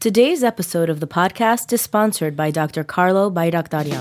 Today's episode of the podcast is sponsored by Dr. Carlo Bayraktaryan.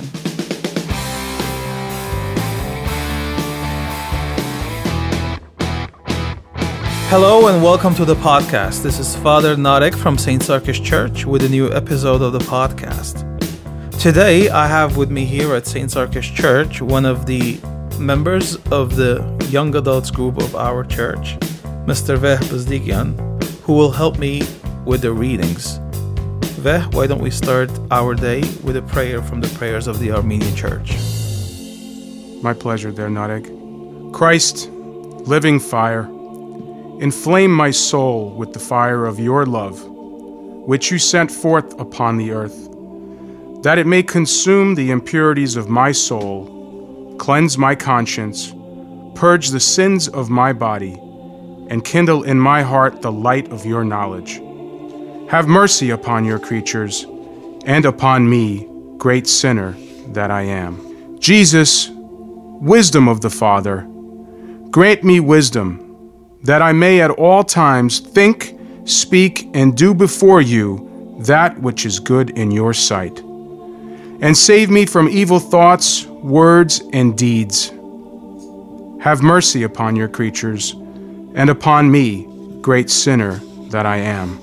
Hello and welcome to the podcast. This is Father Narek from St. Sarkis Church with a new episode of the podcast. Today I have with me here at St. Sarkis Church one of the members of the young adults group of our church, Mr. Veh Bazdikian, who will help me with the readings. Veh, why don't we start our day with a prayer from the prayers of the Armenian Church? My pleasure there, Narek. Christ, living fire, inflame my soul with the fire of your love, which you sent forth upon the earth, that it may consume the impurities of my soul, cleanse my conscience, purge the sins of my body, and kindle in my heart the light of your knowledge. Have mercy upon your creatures, and upon me, great sinner that I am. Jesus, wisdom of the Father, grant me wisdom, that I may at all times think, speak, and do before you that which is good in your sight. And save me from evil thoughts, words, and deeds. Have mercy upon your creatures, and upon me, great sinner that I am.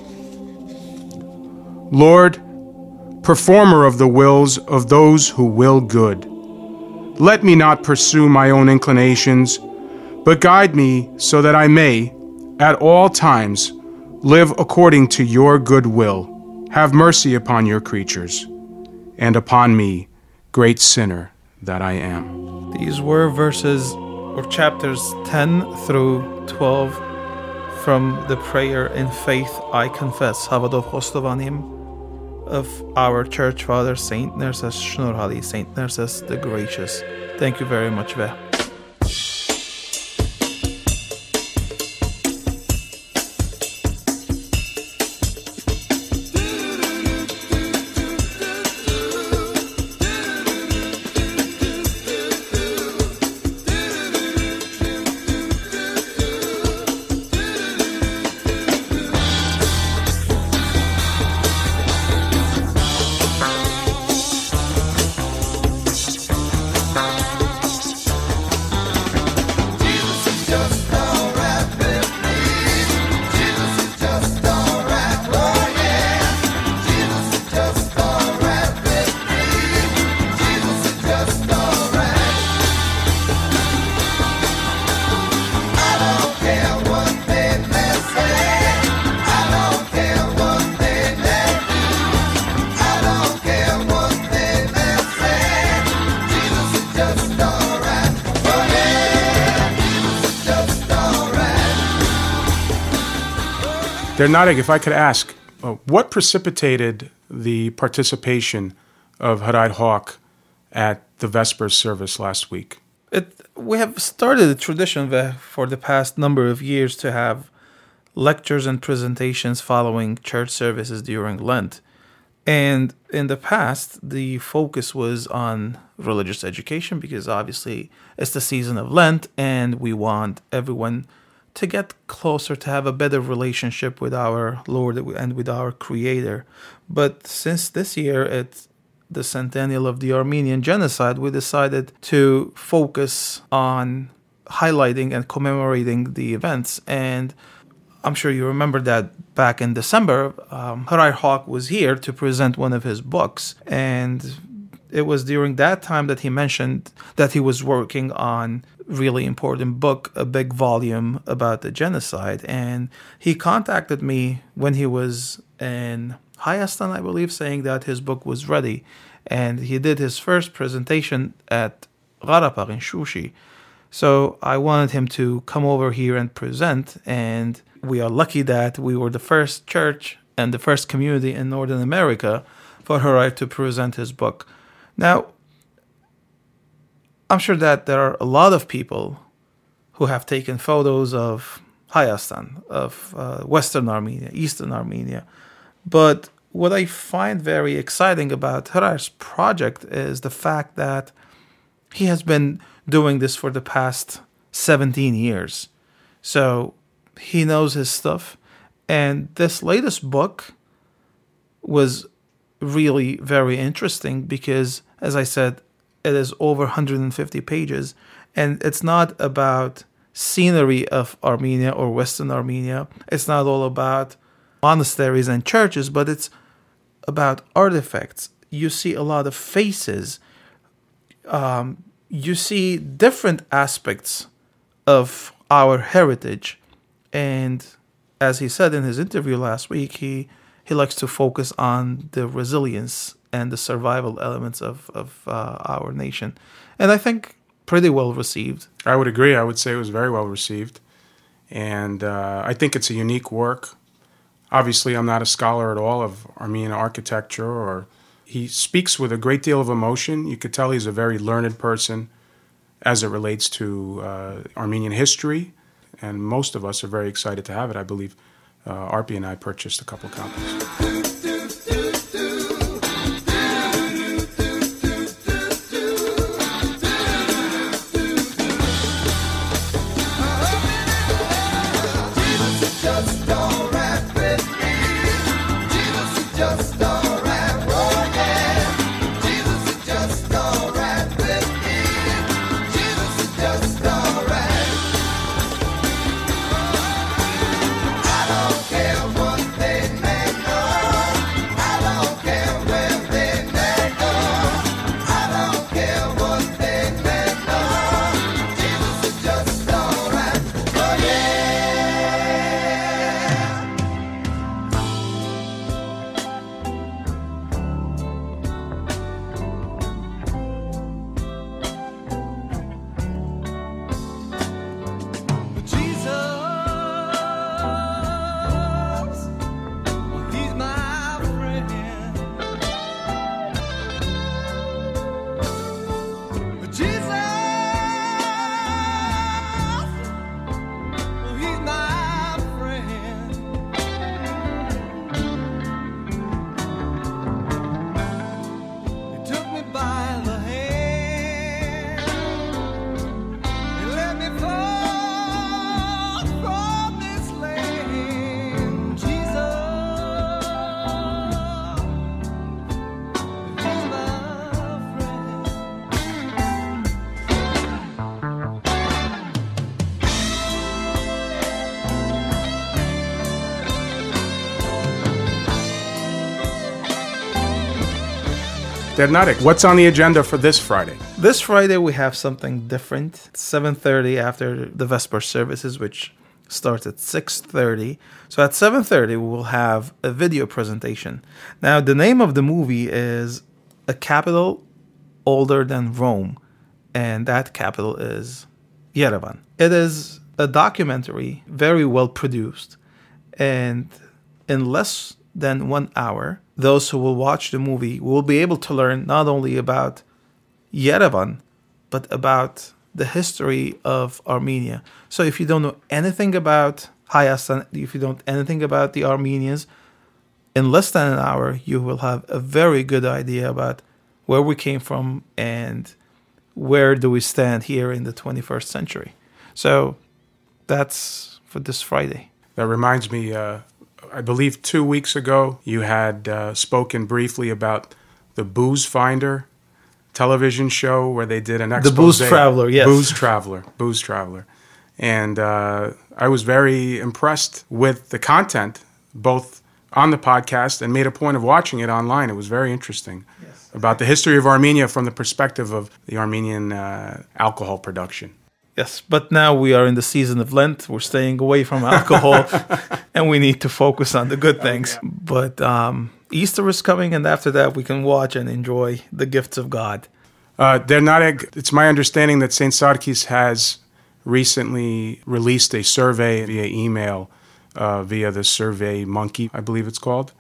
Lord, performer of the wills of those who will good, let me not pursue my own inclinations, but guide me so that I may, at all times, live according to your good will. Have mercy upon your creatures, and upon me, great sinner that I am. These were verses or chapters 10 through 12 from the prayer in faith I confess, Havadov Hostovanim, of our church father, Saint Nerses Shnurhali, Saint Nerses the Gracious. Thank you very much, Veh. There, Narek, if I could ask, what precipitated the participation of Harald Hawk at the Vespers service last week? We have started a tradition for the past number of years to have lectures and presentations following church services during Lent. And in the past, the focus was on religious education because obviously it's the season of Lent and we want everyone to get closer, to have a better relationship with our Lord and with our Creator. But since this year it's the centennial of the Armenian genocide, we decided to focus on highlighting and commemorating the events. And I'm sure you remember that back in December, Harald Hawk was here to present one of his books. And it was during that time that he mentioned that he was working on really important book, a big volume about the genocide. And he contacted me when he was in Hayastan, I believe, saying that his book was ready. And he did his first presentation at Gharapagh in Shushi. So I wanted him to come over here and present. And we are lucky that we were the first church and the first community in Northern America for Harald to present his book. Now, I'm sure that there are a lot of people who have taken photos of Hayastan, of Western Armenia, Eastern Armenia. But what I find very exciting about Harald's project is the fact that he has been doing this for the past 17 years. So he knows his stuff. And this latest book was really very interesting because, as I said, it is over 150 pages, and it's not about scenery of Armenia or Western Armenia. It's not all about monasteries and churches, but it's about artifacts. You see a lot of faces. You see different aspects of our heritage. And as he said in his interview last week, he likes to focus on the resilience and the survival elements of our nation. And I think pretty well received. I would agree. I would say it was very well received. And I think it's a unique work. Obviously, I'm not a scholar at all of Armenian architecture, or he speaks with a great deal of emotion. You could tell he's a very learned person as it relates to Armenian history, and most of us are very excited to have it. I believe Arpi and I purchased a couple copies. Dernarik, what's on the agenda for this Friday? This Friday we have something different. It's 7:30 after the Vesper services, which starts at 6:30. So at 7:30 we will have a video presentation. Now the name of the movie is A Capital Older Than Rome, and that capital is Yerevan. It is a documentary, very well produced, and in less than 1 hour, those who will watch the movie will be able to learn not only about Yerevan, but about the history of Armenia. So if you don't know anything about Hayastan, if you don't know anything about the Armenians, in less than an hour, you will have a very good idea about where we came from and where do we stand here in the 21st century. So that's for this Friday. That reminds me, I believe 2 weeks ago, you had spoken briefly about the Booze Finder television show where they did an expose. The Booze Traveler, yes. Booze Traveler. And I was very impressed with the content, both on the podcast and made a point of watching it online. It was very interesting. Yes. About the history of Armenia from the perspective of the Armenian alcohol production. Yes, but now we are in the season of Lent. We're staying away from alcohol, and we need to focus on the good things. Okay. But Easter is coming, and after that, we can watch and enjoy the gifts of God. Dernarik, it's my understanding that St. Sarkis has recently released a survey via email, via the Survey Monkey, I believe it's called.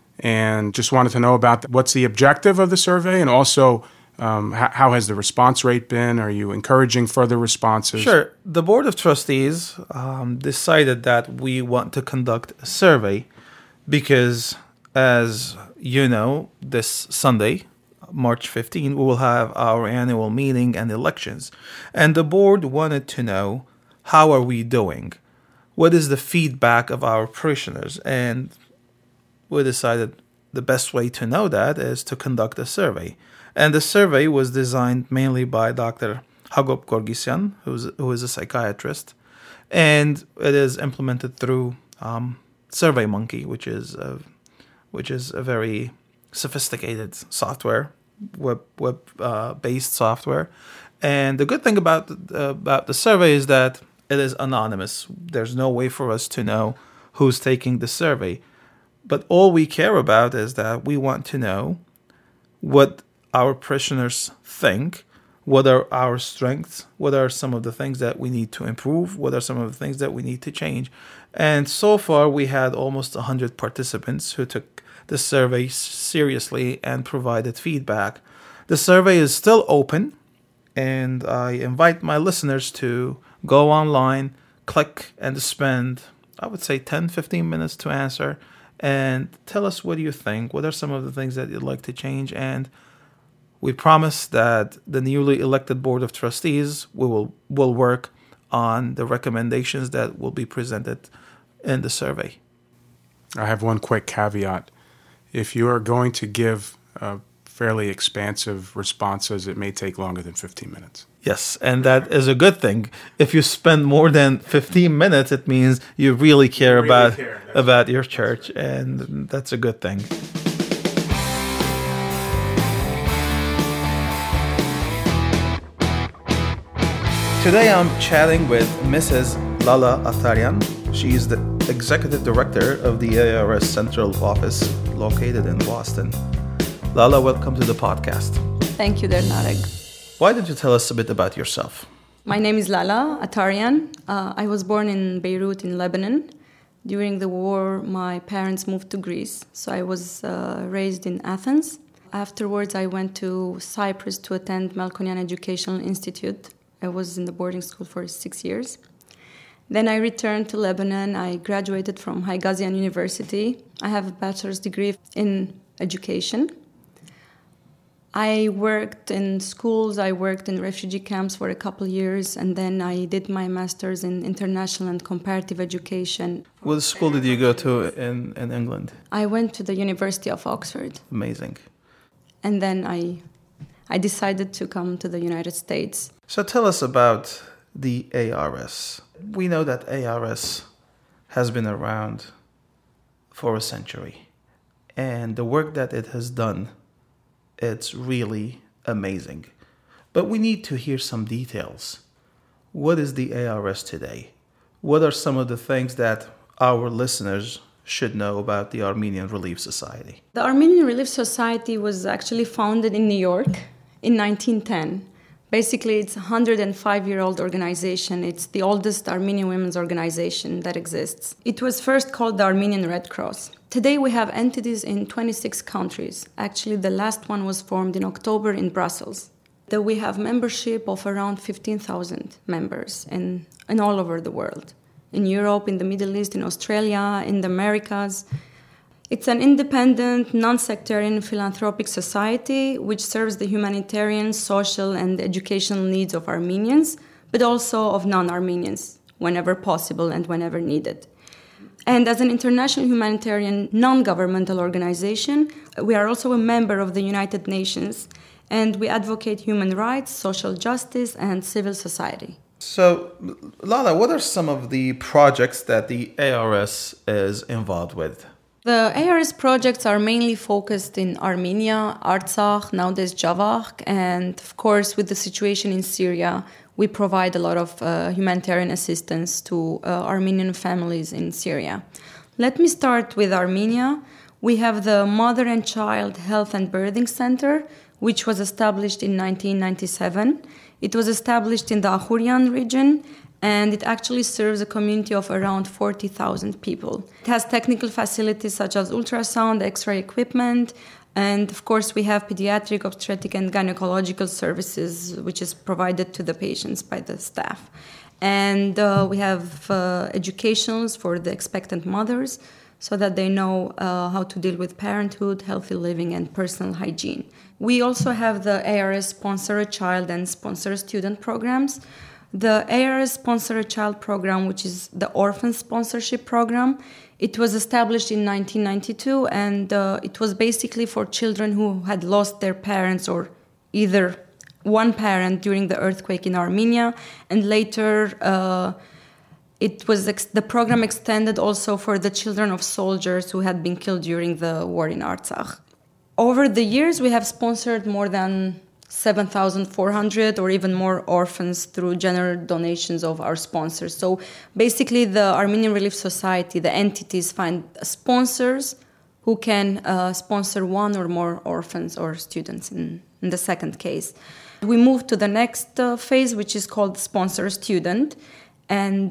And just wanted to know about what's the objective of the survey, and also how has the response rate been? Are you encouraging further responses? Sure. The Board of Trustees decided that we want to conduct a survey because, as you know, this Sunday, March 15, we will have our annual meeting and elections. And the board wanted to know, how are we doing? What is the feedback of our parishioners? And we decided the best way to know that is to conduct a survey. And the survey was designed mainly by Dr. Hagop Gorgisyan, who is a psychiatrist, and it is implemented through SurveyMonkey, which is a very sophisticated software, web based software. And the good thing about the survey is that it is anonymous. There's no way for us to know who's taking the survey. But all we care about is that we want to know what our parishioners think, what are our strengths, what are some of the things that we need to improve, what are some of the things that we need to change. And so far, we had almost 100 participants who took the survey seriously and provided feedback. The survey is still open, and I invite my listeners to go online, click, and spend, I would say, 10-15 minutes to answer, and tell us what you think, what are some of the things that you'd like to change. And we promise that the newly elected Board of Trustees will work on the recommendations that will be presented in the survey. I have one quick caveat. If you are going to give fairly expansive responses, it may take longer than 15 minutes. Yes, and that is a good thing. If you spend more than 15 minutes, it means you really care about your church, and that's a good thing. Today I'm chatting with Mrs. Lala Atarian. She is the Executive Director of the ARS Central Office located in Boston. Lala, welcome to the podcast. Thank you, Nareg. Why don't you tell us a bit about yourself? My name is Lala Atarian. I was born in Beirut in Lebanon. During the war, my parents moved to Greece, so I was raised in Athens. Afterwards, I went to Cyprus to attend Melkonian Educational Institute. I was in the boarding school for 6 years. Then I returned to Lebanon. I graduated from Haile Ghazian University. I have a bachelor's degree in education. I worked in schools, I worked in refugee camps for a couple of years, and then I did my master's in international and comparative education. What school did you go to in England? I went to the University of Oxford. Amazing. And then I decided to come to the United States. So tell us about the ARS. We know that ARS has been around for a century, and the work that it has done, it's really amazing. But we need to hear some details. What is the ARS today? What are some of the things that our listeners should know about the Armenian Relief Society? The Armenian Relief Society was actually founded in New York in 1910. Basically, it's a 105-year-old organization. It's the oldest Armenian women's organization that exists. It was first called the Armenian Red Cross. Today, we have entities in 26 countries. Actually, the last one was formed in October in Brussels. Though we have membership of around 15,000 members in all over the world. In Europe, in the Middle East, in Australia, in the Americas. It's an independent, non-sectarian philanthropic society which serves the humanitarian, social, and educational needs of Armenians, but also of non-Armenians, whenever possible and whenever needed. And as an international humanitarian non-governmental organization, we are also a member of the United Nations, and we advocate human rights, social justice, and civil society. So, Lala, what are some of the projects that the ARS is involved with? The ARS projects are mainly focused in Armenia, Artsakh, nowadays Javakh, and of course with the situation in Syria, we provide a lot of humanitarian assistance to Armenian families in Syria. Let me start with Armenia. We have the Mother and Child Health and Birthing Center, which was established in 1997. It was established in the Ahurian region, and it actually serves a community of around 40,000 people. It has technical facilities such as ultrasound, X-ray equipment, and of course we have pediatric, obstetric, and gynecological services, which is provided to the patients by the staff. And we have educationals for the expectant mothers so that they know how to deal with parenthood, healthy living, and personal hygiene. We also have the ARS Sponsor a Child and Sponsor a Student programs. The ARS Sponsor a Child program, which is the orphan sponsorship program, It was established in 1992, and it was basically for children who had lost their parents or either one parent during the earthquake in Armenia, and later the program extended also for the children of soldiers who had been killed during the war in Artsakh. Over the years, we have sponsored more than 7,400 or even more orphans through general donations of our sponsors. So basically, the Armenian Relief Society, the entities, find sponsors who can sponsor one or more orphans or students in the second case. We moved to the next phase, which is called Sponsor Student. And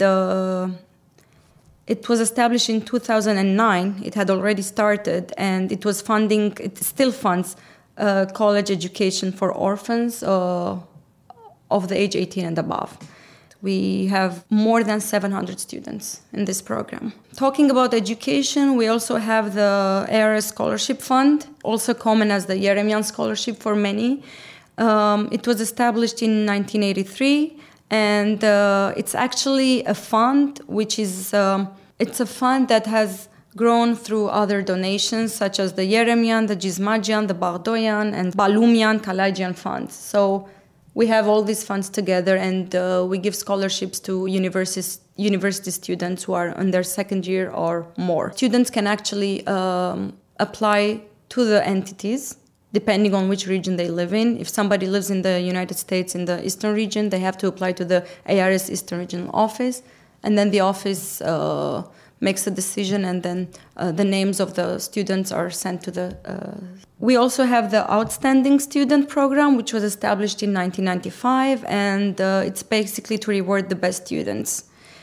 it was established in 2009. It had already started, and it still funds college education for orphans of the age 18 and above. We have more than 700 students in this program. Talking about education, we also have the ARS Scholarship Fund, also common as the Yeremian Scholarship for many. It was established in 1983, and it's actually a fund which is it's a fund that has grown through other donations such as the Yeremian, the Gizmajian, the Baghdoyan, and Balumian, Kalajian funds. So we have all these funds together, and we give scholarships to university students who are in their second year or more. Students can actually apply to the entities depending on which region they live in. If somebody lives in the United States in the Eastern region, they have to apply to the ARS Eastern Regional Office, and then the office makes a decision, and then the names of the students are sent to the... We also have the Outstanding Student Program, which was established in 1995, and it's basically to reward the best students.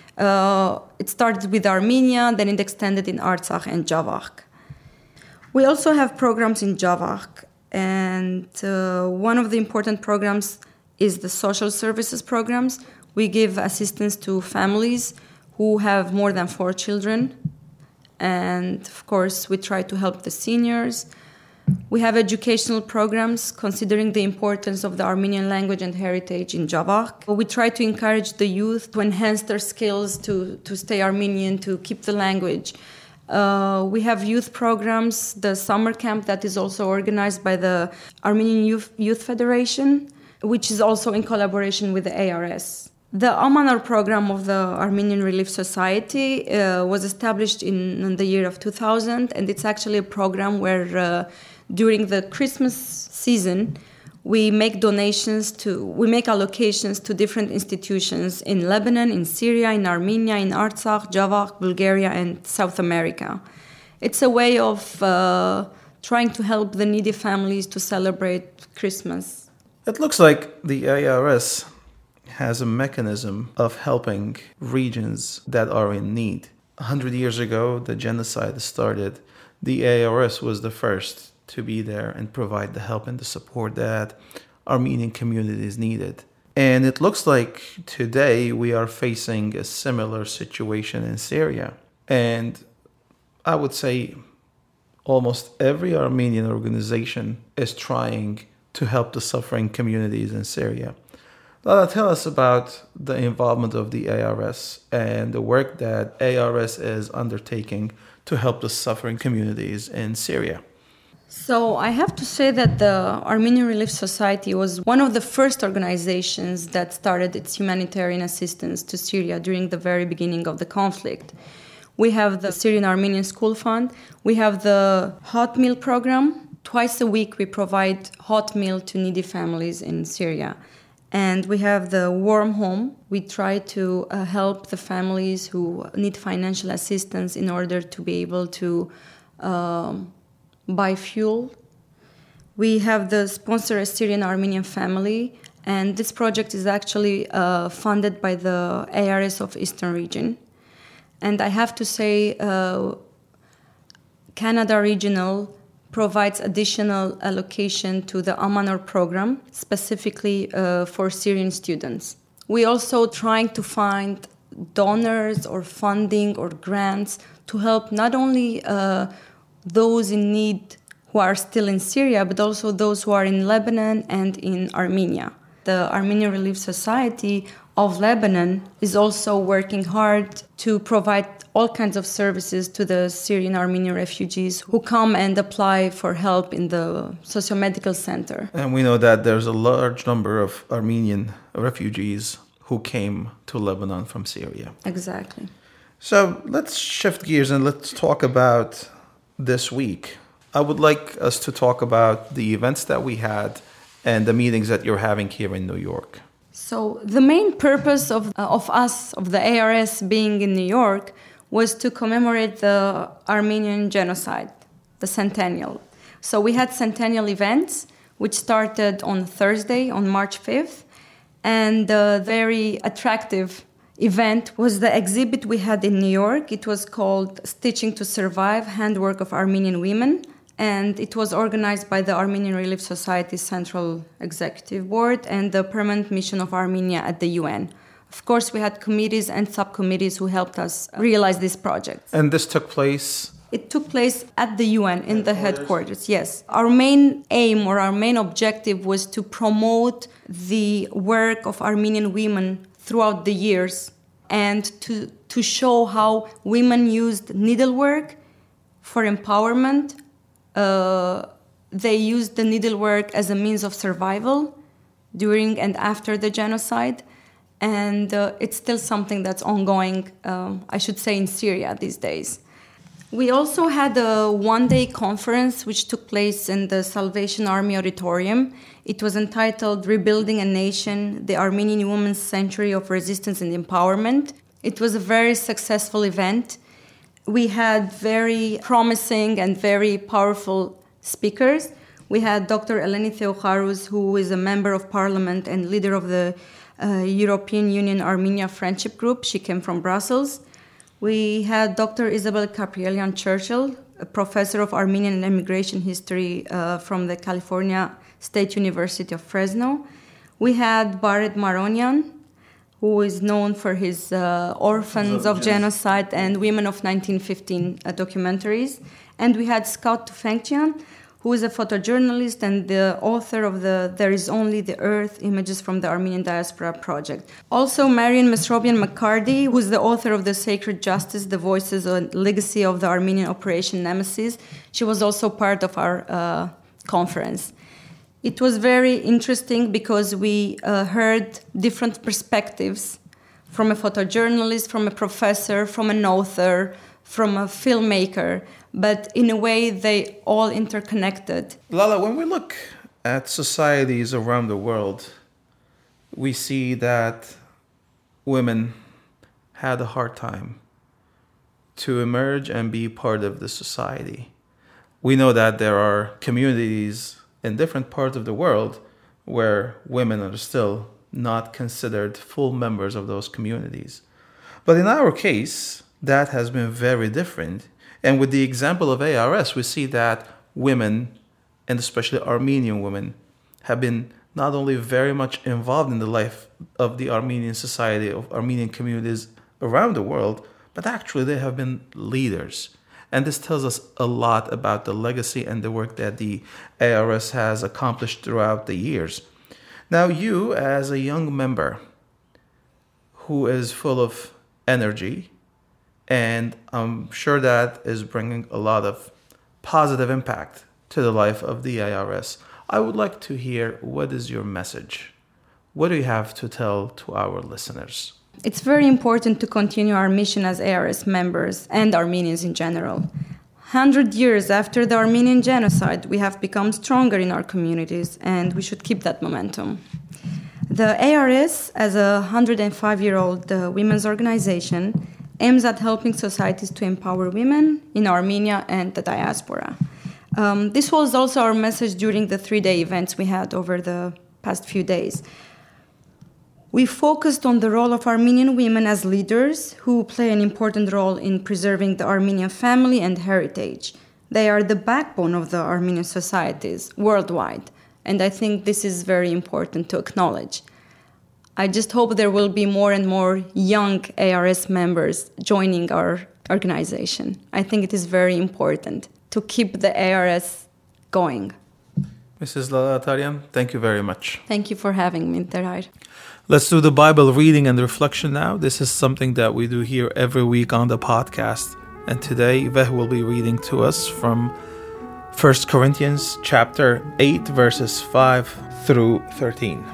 It started with Armenia, then it extended in Artsakh and Javakh. We also have programs in Javakh, and one of the important programs is the social services programs. We give assistance to families who have more than 4 children, and of course we try to help the seniors. We have educational programs considering the importance of the Armenian language and heritage in Javakh. We try to encourage the youth to enhance their skills to stay Armenian, to keep the language. We have youth programs, the summer camp that is also organized by the Armenian Youth Federation, which is also in collaboration with the ARS. The Amanor program of the Armenian Relief Society was established in the year of 2000, and it's actually a program where during the Christmas season we make allocations to different institutions in Lebanon, in Syria, in Armenia, in Artsakh, Javakh, Bulgaria, and South America. It's a way of trying to help the needy families to celebrate Christmas. It looks like the ARS has a mechanism of helping regions that are in need. 100 years ago, the genocide started. The ARS was the first to be there and provide the help and the support that Armenian communities needed. And it looks like today we are facing a similar situation in Syria. And I would say almost every Armenian organization is trying to help the suffering communities in Syria. Lala, tell us about the involvement of the ARS and the work that ARS is undertaking to help the suffering communities in Syria. So I have to say that the Armenian Relief Society was one of the first organizations that started its humanitarian assistance to Syria during the very beginning of the conflict. We have the Syrian Armenian School Fund. We have the hot meal program. Twice a week we provide hot meal to needy families in Syria. And we have the warm home. We try to help the families who need financial assistance in order to be able to buy fuel. We have the sponsor a Syrian Armenian family, and this project is actually funded by the ARS of Eastern Region. And I have to say, Canada Regional provides additional allocation to the Amanor program, specifically for Syrian students. We also trying to find donors or funding or grants to help not only those in need who are still in Syria, but also those who are in Lebanon and in Armenia. The Armenian Relief Society of Lebanon is also working hard to provide all kinds of services to the Syrian Armenian refugees who come and apply for help in the socio-medical center. And we know that there's a large number of Armenian refugees who came to Lebanon from Syria. Exactly. So let's shift gears and let's talk about this week. I would like us to talk about the events that we had and the meetings that you're having here in New York. So the main purpose of the ARS being in New York, was to commemorate the Armenian genocide, the centennial. So we had centennial events, which started on Thursday, on March 5th. And the very attractive event was the exhibit we had in New York. It was called Stitching to Survive, Handwork of Armenian Women. And it was organized by the Armenian Relief Society Central Executive Board and the Permanent Mission of Armenia at the UN. Of course, we had committees and subcommittees who helped us realize this project. And this took place? It took place at the UN in the headquarters, yes. Our main aim or our main objective was to promote the work of Armenian women throughout the years and to show how women used needlework for empowerment. They used the needlework as a means of survival during and after the genocide. And it's still something that's ongoing, I should say, in Syria these days. We also had a one-day conference which took place in the Salvation Army Auditorium. It was entitled Rebuilding a Nation, the Armenian Women's Century of Resistance and Empowerment. It was a very successful event. We had very promising and very powerful speakers. We had Dr. Eleni Theocharous, who is a member of parliament and leader of the European Union Armenia Friendship Group. She came from Brussels. We had Dr. Isabel Caprielian Churchill, a professor of Armenian and immigration history from the California State University of Fresno. We had Barret Maronian, who is known for his Orphans of Genocide and Women of 1915 documentaries. And we had Scout Tufenkjian, who is a photojournalist and the author of the There Is Only the Earth, Images from the Armenian Diaspora Project. Also, Marian Mesrobian McCarty, who is the author of The Sacred Justice, The Voices and Legacy of the Armenian Operation Nemesis. She was also part of our conference. It was very interesting because we heard different perspectives from a photojournalist, from a professor, from an author, from a filmmaker, but in a way they all interconnected. Lala, when we look at societies around the world, we see that women had a hard time to emerge and be part of the society. We know that there are communities in different parts of the world where women are still not considered full members of those communities. But in our case, that has been very different. And with the example of ARS, we see that women, and especially Armenian women, have been not only very much involved in the life of the Armenian society, of Armenian communities around the world, but actually they have been leaders. And this tells us a lot about the legacy and the work that the ARS has accomplished throughout the years. Now, you, as a young member who is full of energy, and I'm sure that is bringing a lot of positive impact to the life of the ARS, I would like to hear, what is your message? What do you have to tell to our listeners? It's very important to continue our mission as ARS members and Armenians in general. 100 years after the Armenian genocide, we have become stronger in our communities, and we should keep that momentum. The ARS, as a 105-year-old women's organization, aims at helping societies to empower women in Armenia and the diaspora. This was also our message during the 3-day events we had over the past few days. We focused on the role of Armenian women as leaders who play an important role in preserving the Armenian family and heritage. They are the backbone of the Armenian societies worldwide, and I think this is very important to acknowledge. I just hope there will be more and more young ARS members joining our organization. I think it is very important to keep the ARS going. Mrs. Lalatarian, thank you very much. Thank you for having me, Terhar. Let's do the Bible reading and reflection now. This is something that we do here every week on the podcast. And today, Veh will be reading to us from 1 Corinthians chapter 8, verses 5 through 13.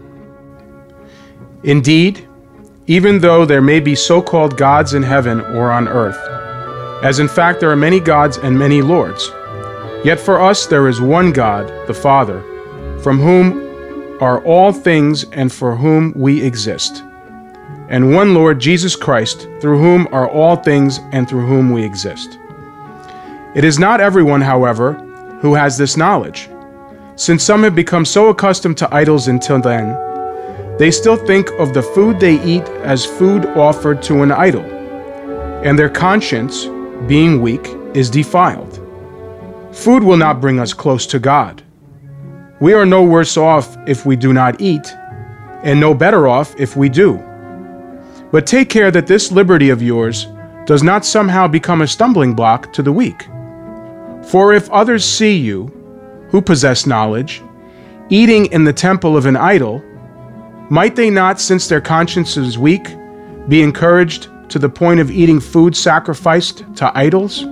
Indeed, even though there may be so-called gods in heaven or on earth, as in fact there are many gods and many lords, yet for us there is one God, the Father, from whom are all things and for whom we exist, and one Lord Jesus Christ, through whom are all things and through whom we exist. It is not everyone, however, who has this knowledge, since some have become so accustomed to idols until then, they still think of the food they eat as food offered to an idol, and their conscience, being weak, is defiled. Food will not bring us close to God. We are no worse off if we do not eat, and no better off if we do. But take care that this liberty of yours does not somehow become a stumbling block to the weak. For if others see you, who possess knowledge, eating in the temple of an idol, might they not, since their conscience is weak, be encouraged to the point of eating food sacrificed to idols?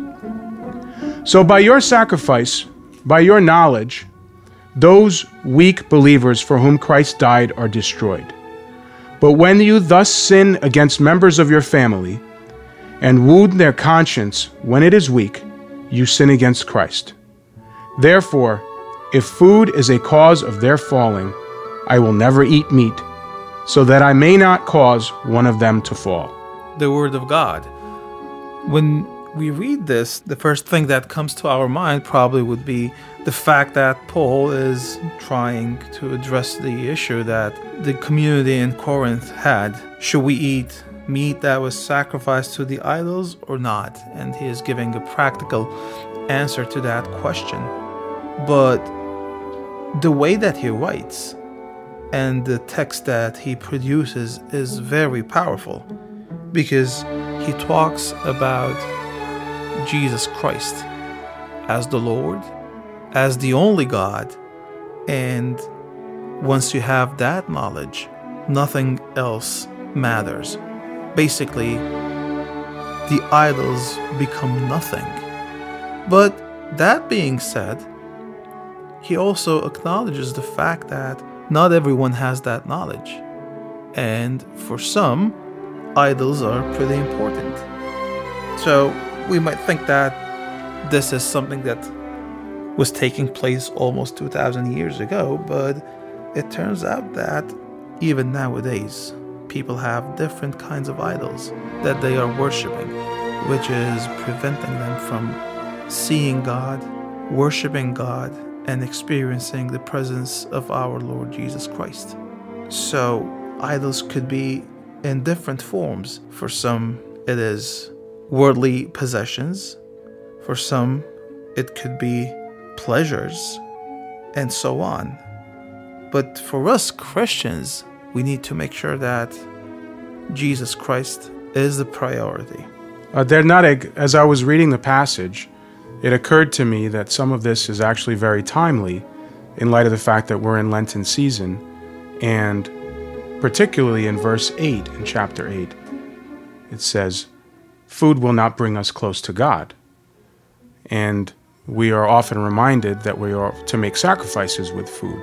So by your sacrifice, by your knowledge, those weak believers for whom Christ died are destroyed. But when you thus sin against members of your family, and wound their conscience when it is weak, you sin against Christ. Therefore, if food is a cause of their falling, I will never eat meat, so that I may not cause one of them to fall. The Word of God. When we read this, the first thing that comes to our mind probably would be the fact that Paul is trying to address the issue that the community in Corinth had. Should we eat meat that was sacrificed to the idols or not? And he is giving a practical answer to that question. But the way that he writes and the text that he produces is very powerful, because he talks about Jesus Christ as the Lord, as the only God, and once you have that knowledge, nothing else matters. Basically, the idols become nothing. But that being said, he also acknowledges the fact that not everyone has that knowledge, and for some, idols are pretty important. So we might think that this is something that was taking place almost 2,000 years ago, but it turns out that even nowadays, people have different kinds of idols that they are worshiping, which is preventing them from seeing God, worshiping God, and experiencing the presence of our Lord Jesus Christ. So idols could be in different forms. For some, it is worldly possessions. For some, it could be pleasures, and so on. But for us Christians, we need to make sure that Jesus Christ is the priority. Dernareg, as I was reading the passage, it occurred to me that some of this is actually very timely in light of the fact that we're in Lenten season, and particularly in verse 8 in chapter 8, it says, food will not bring us close to God. And we are often reminded that we are to make sacrifices with food.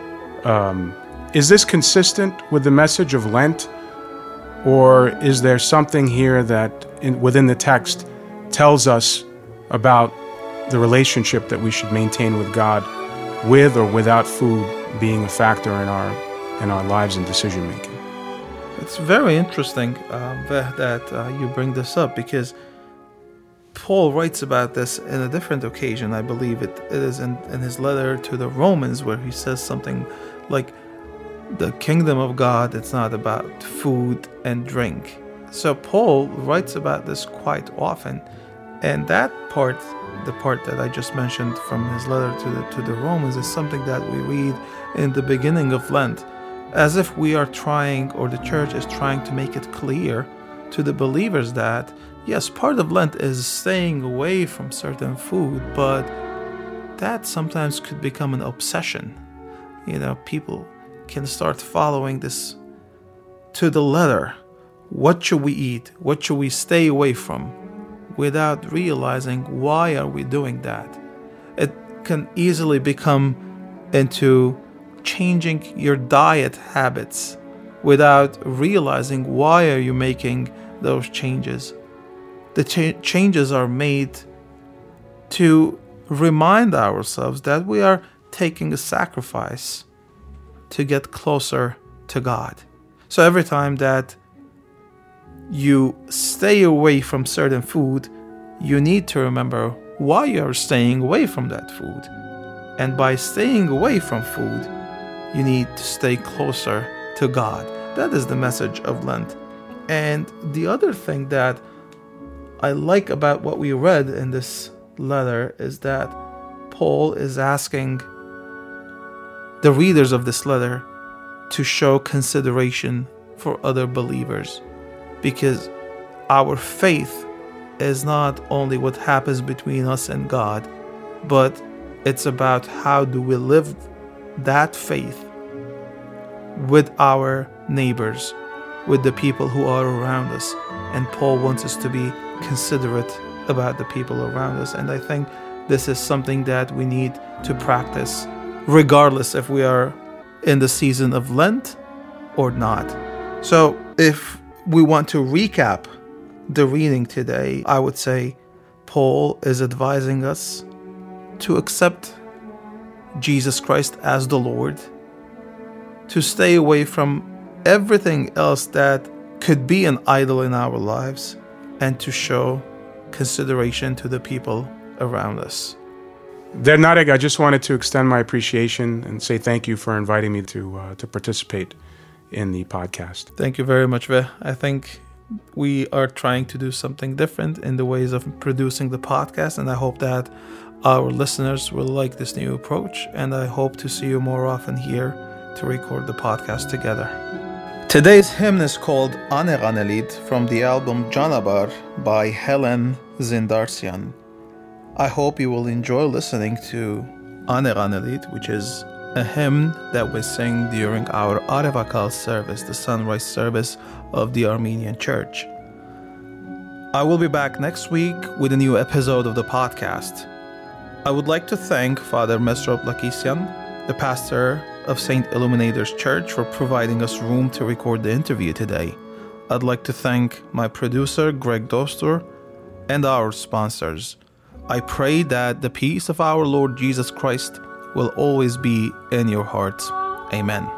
Is this consistent with the message of Lent? Or is there something here that within the text tells us about the relationship that we should maintain with God, with or without food being a factor in our lives and decision making? It's very interesting that you bring this up, because Paul writes about this in a different occasion. I believe it is in his letter to the Romans, where he says something like, the kingdom of God, it's not about food and drink. So Paul writes about this quite often, and that part, the part that I just mentioned from his letter to the Romans, is something that we read in the beginning of Lent, as if we are trying, or the church is trying to make it clear to the believers that yes, part of Lent is staying away from certain food, but that sometimes could become an obsession. People can start following this to the letter. What should we eat? What should we stay away from? Without realizing why are we doing that. It can easily become into changing your diet habits without realizing why are you making those changes. The changes are made to remind ourselves that we are taking a sacrifice to get closer to God. So every time that you stay away from certain food, you need to remember why you are staying away from that food. And by staying away from food, you need to stay closer to God. That is the message of Lent. And the other thing that I like about what we read in this letter is that Paul is asking the readers of this letter to show consideration for other believers, because our faith is not only what happens between us and God, but it's about how do we live that faith with our neighbors, with the people who are around us. And Paul wants us to be considerate about the people around us. And I think this is something that we need to practice, regardless if we are in the season of Lent or not. So if we want to recap the reading today, I would say Paul is advising us to accept Jesus Christ as the Lord, to stay away from everything else that could be an idol in our lives, and to show consideration to the people around us. There, Narek, I just wanted to extend my appreciation and say thank you for inviting me to participate in the podcast. Thank you very much, Ve. I think we are trying to do something different in the ways of producing the podcast, and I hope that our listeners will like this new approach, and I hope to see you more often here to record the podcast together. Today's hymn is called Ane Ghanelit from the album Janabar by Helen Zindarsian. I hope you will enjoy listening to Ane Ghanelit, which is a hymn that we sing during our Arevakal service, the sunrise service of the Armenian Church. I will be back next week with a new episode of the podcast. I would like to thank Father Mesrop Lakisyan, the pastor of St. Illuminator's Church, for providing us room to record the interview today. I'd like to thank my producer, Greg Dostor, and our sponsors. I pray that the peace of our Lord Jesus Christ will always be in your hearts. Amen.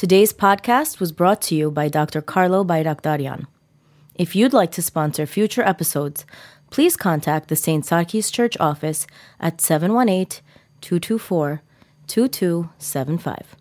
Today's podcast was brought to you by Dr. Carlo Bayraktaryan. If you'd like to sponsor future episodes, please contact the St. Sarkis Church office at 718-224-2275.